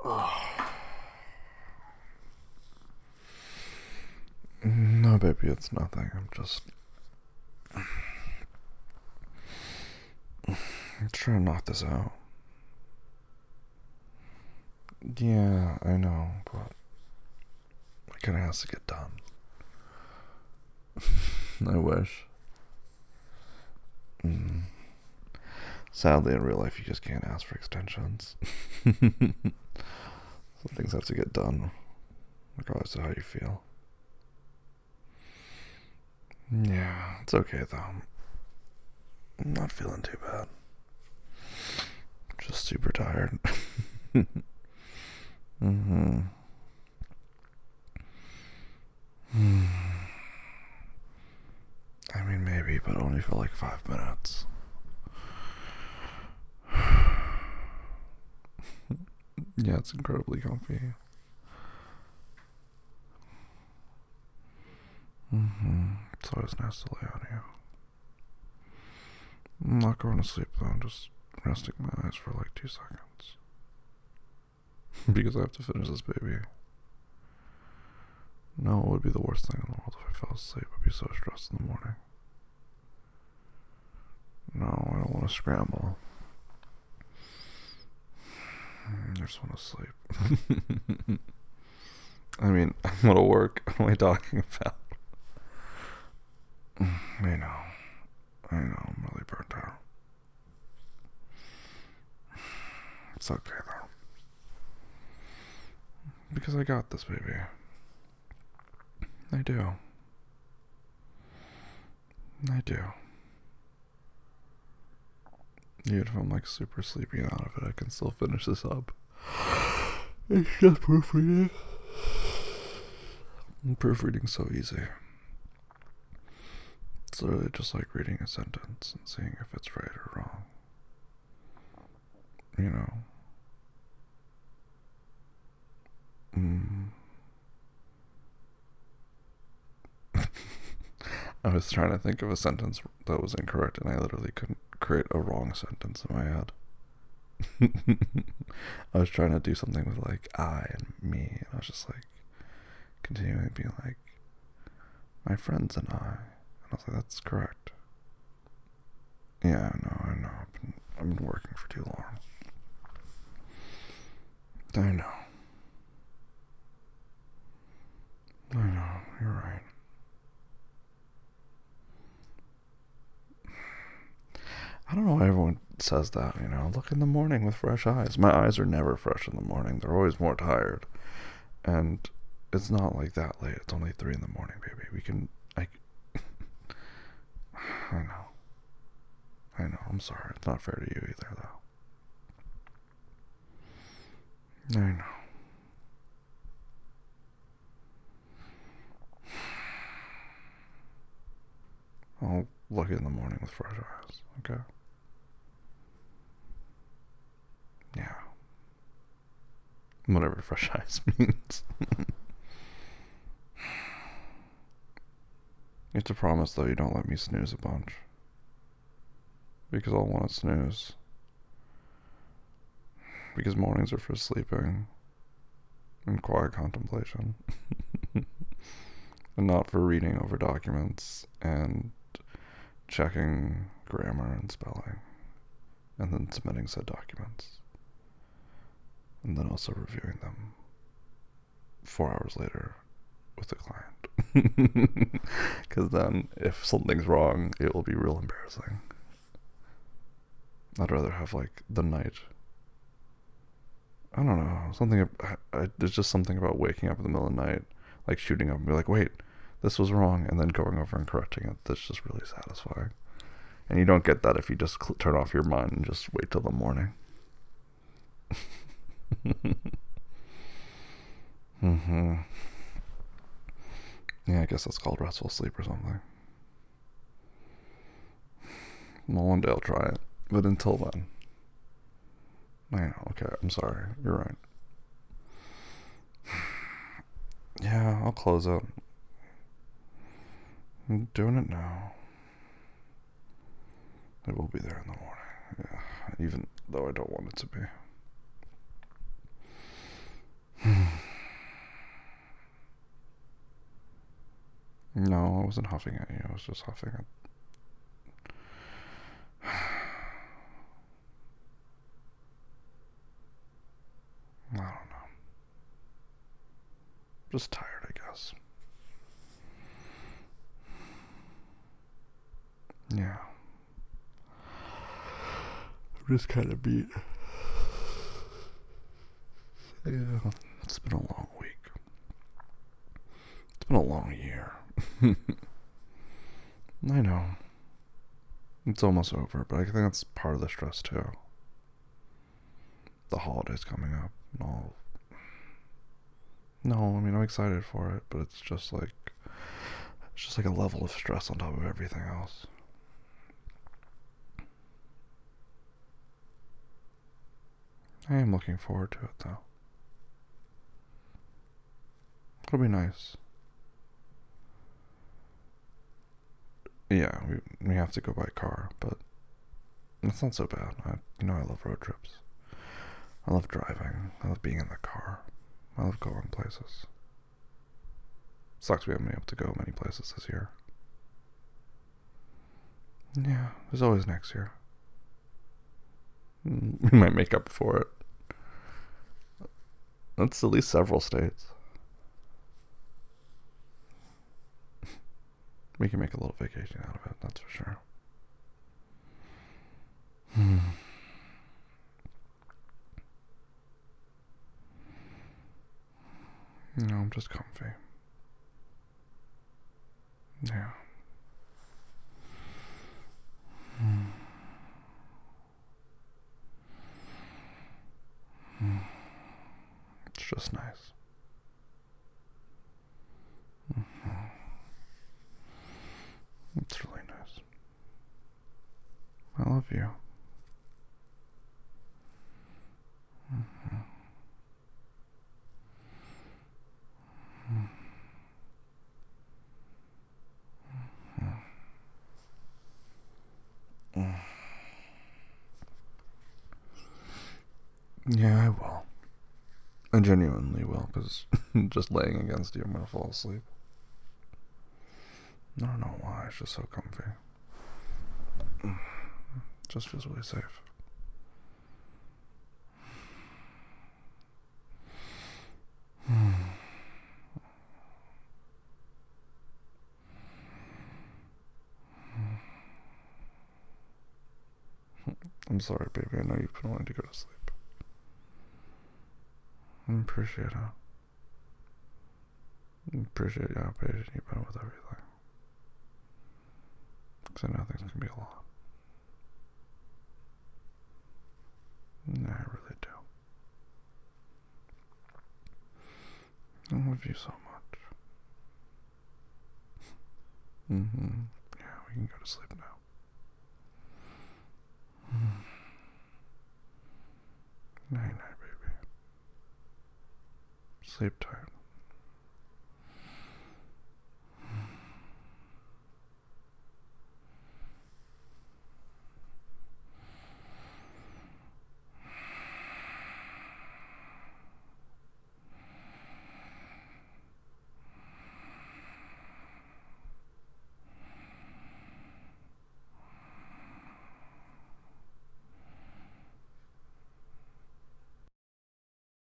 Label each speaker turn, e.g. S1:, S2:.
S1: No, baby, it's nothing. I'm trying to knock this out. Yeah, I know, but it kind of has to get done. I wish. Mm. Sadly, in real life, you just can't ask for extensions. Some things have to get done, regardless of how you feel. Yeah, it's okay though. I'm not feeling too bad. Just super tired. Mm-hmm. I mean, maybe, but only for like 5 minutes. Yeah, it's incredibly comfy. It's always nice to lay on you. I'm not going to sleep though, I'm just resting my eyes for like 2 seconds. Because I have to finish this baby. No, it would be the worst thing in the world if I fell asleep. I'd be so stressed in the morning. No, I don't want to scramble. I just want to sleep. I mean, I'm gonna work. What am I talking about? I know. I'm really burnt out. It's okay though. Because I got this, baby. I do. I do. Even if I'm like super sleepy and out of it, I can still finish this up. It's just proofreading. Proofreading's so easy. It's literally just like reading a sentence and seeing if it's right or wrong. You know? I was trying to think of a sentence that was incorrect and I literally couldn't create a wrong sentence in my head. I was trying to do something with like I and me, and I was just like continuing being like my friends and I. And I was like, that's correct. Yeah, I know. I've been working for too long. I know. You're right. I don't know why everyone says that, look in the morning with fresh eyes. My eyes are never fresh in the morning. They're always more tired. And it's not like that late. It's only 3 in the morning, baby. We can, I know. I'm sorry. It's not fair to you either, though. I know. I'll look in the morning with fresh eyes, okay? Yeah. Whatever fresh eyes means. You have to promise, though, you don't let me snooze a bunch. Because I'll want to snooze. Because mornings are for sleeping and quiet contemplation. And not for reading over documents and checking grammar and spelling. And then submitting said documents. And then also reviewing them 4 hours later with the client. Because then, if something's wrong, it will be real embarrassing. I'd rather have, like, the night. I don't know. There's just something about waking up in the middle of the night, like shooting up and be like, wait, this was wrong, and then going over and correcting it. That's just really satisfying. And you don't get that if you just turn off your mind and just wait till the morning. Yeah, I guess that's called restful sleep or something. Well, one day I'll try it. But until then. I know, okay, I'm sorry. You're right. Yeah, I'll close it. I'm doing it now. It will be there in the morning. Yeah, even though I don't want it to be. wasn't huffing at you. I was just huffing at... I don't know. Just tired, I guess. Yeah. I'm just kind of beat. Yeah. It's been a long week. It's been a long year. I know. It's almost over, but I think that's part of the stress too. The holidays coming up and all. No, I mean, I'm excited for it, but it's just like a level of stress on top of everything else. I am looking forward to it though. It'll be nice. Yeah, we have to go by car, but it's not so bad. I love road trips. I love driving. I love being in the car. I love going places. Sucks we haven't been able to go many places this year. Yeah, there's always next year. We might make up for it. That's at least several states. We can make a little vacation out of it, that's for sure. No, I'm just comfy. Yeah. It's just nice. It's really nice. I love you. Yeah, I will. I genuinely will, because just laying against you, I'm gonna fall asleep. I don't know why, it's just so comfy. Just feels really safe. I'm sorry, baby. I know you've been wanting to go to sleep. I appreciate how patient you've been with everything. Because I know things can be a lot. Yeah, I really do. I love you so much. Yeah, we can go to sleep now. Night, night, baby. Sleep tight.